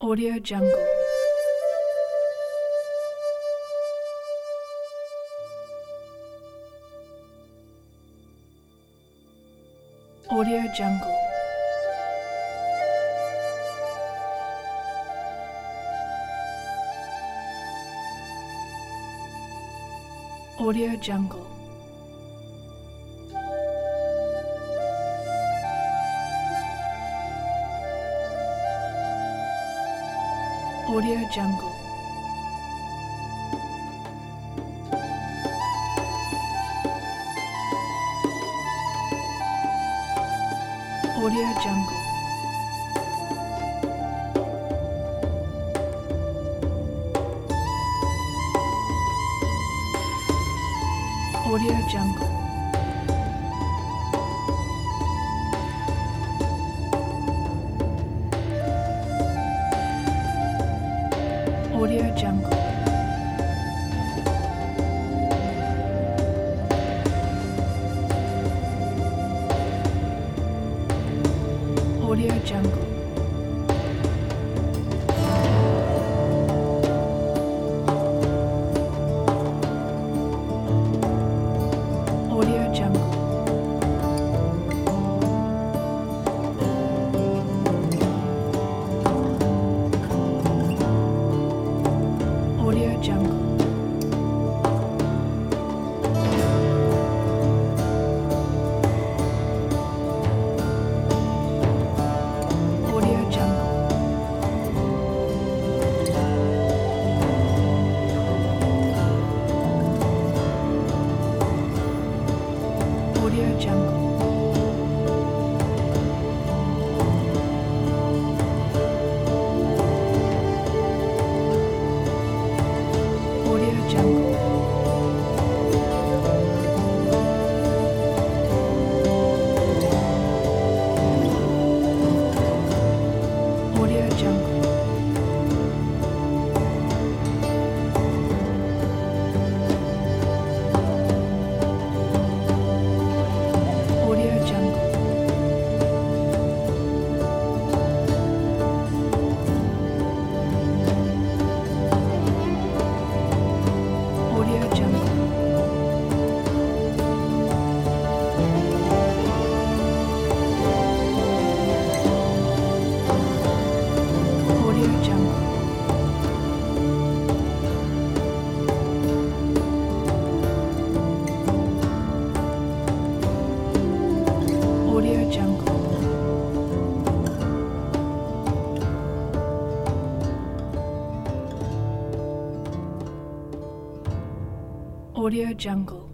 Audio Jungle. Audio Jungle. Audio Jungle. Audio Jungle. Audio Jungle. Audio Jungle. Audio Jungle. Audio Jungle. Audio Jungle. Audio Jungle. Audio Jungle. Audio Jungle. Audio Jungle. Audio Jungle. Audio Jungle. Audio Jungle. Audio Jungle. Audio Jungle. Audio Jungle.